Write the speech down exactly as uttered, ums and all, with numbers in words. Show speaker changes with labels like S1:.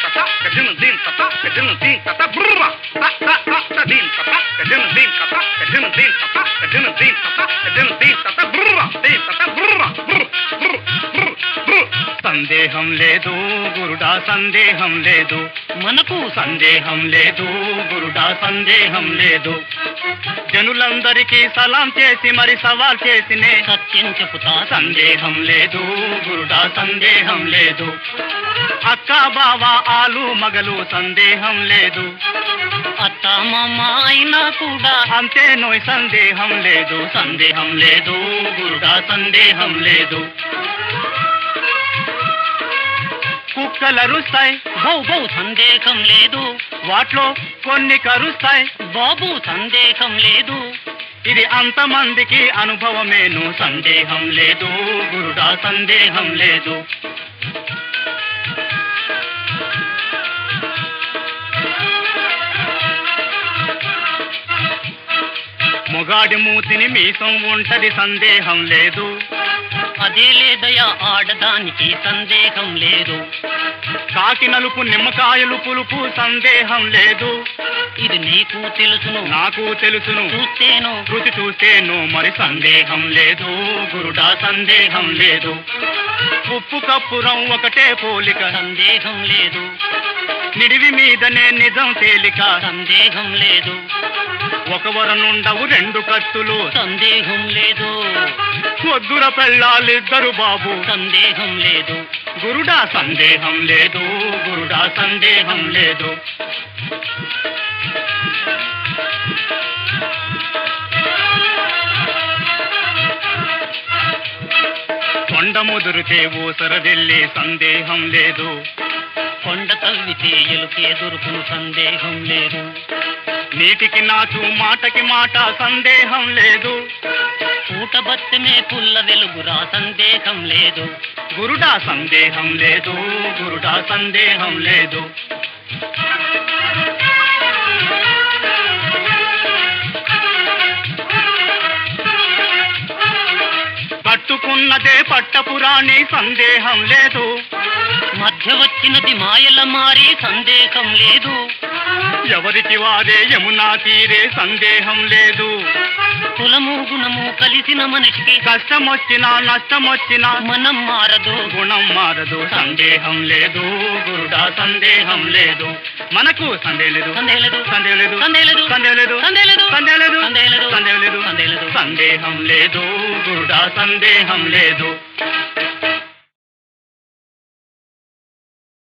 S1: tata kadin din tata kadin din tata brra ta ta ta ta din tata kadin din tata kadin din tata kadin din tata kadin din tata brra din tata brra సందేహం లేదు గురుడా సందేహం లేదు మనకు సందేహం లేదు గురుడా సందేహం లేదు జనులందరికీ సలాం చేసి మరి సవాల్ చేసినే సత్యం చెబుతా సందేహం లేదు గురుడా సందేహం లేదు అక్క బావ ఆలు మగలు సందేహం లేదు అత్త మామ అయినా కూడా అంతే నోయ్ సందేహం లేదు సందేహం లేదు గురుడా సందేహం లేదు కుక్కలరుస్తాయి బౌ బౌ సందేహం లేదు వాట్లో కొన్ని కరుస్తాయి బాబు సందేహం లేదు ఇది అంతమందికి అనుభవమేను సందేహం లేదు గురుడా సందేహం లేదు మొగాడి మూతిని మీసం ఉంటది సందేహం లేదు అదే లేదయా ఆడదానికి సందేహం లేదు కాకి నలుపు నిమ్మకాయలు పులుపు సందేహం లేదు ఇది నీకు తెలుసును నాకు తెలుసును చూస్తేను రుచి చూస్తేను మరి సందేహం లేదు గురుడా సందేహం లేదు ఉప్పు కప్పురం ఒకటే పోలిక సందేహం లేదు నిడివి మీదనే నిజం తేలిక సందేహం లేదు ఒకవరనుండవు రెండు కత్తులు సందేహం లేదు వద్దుర పెళ్ళాలిద్దరు బాబు సందేహం లేదు గురుడా సందేహం లేదు గురుడా సందేహం లేదు కొండ ముదురితే ఊసర వెళ్ళే సందేహం లేదు కొండ తవ్వితే ఎలుకే దొరుకును సందేహం లేదు నీటికి నాచు మాటకి మాట సందేహం లేదు పూట బత్తమే పుల్ల వెలుగురా సందేహం లేదు గురుడా సందేహం లేదు గురుడా సందేహం లేదు పట్టుకున్నదే పట్టపురాణి సందేహం లేదు మధ్య వచ్చినది మాయల మారి సందేహం లేదు ఎవరికి వారే యమునా తీరే సందేహం లేదు కులము గుణము కలిసిన మనిషికి కష్టం వచ్చినా నష్టం వచ్చినా మనం మారదు గుణం మారదు సందేహం లేదు గురుడా సందేహం లేదు మనకు సందేహం లేదు సందేహం లేదు సందేహం లేదు సందేహం లేదు సందేహం లేదు సందేహం లేదు సందేహం లేదు సందేహం లేదు సందేహం లేదు సందేహం లేదు గురుడా సందేహం లేదు.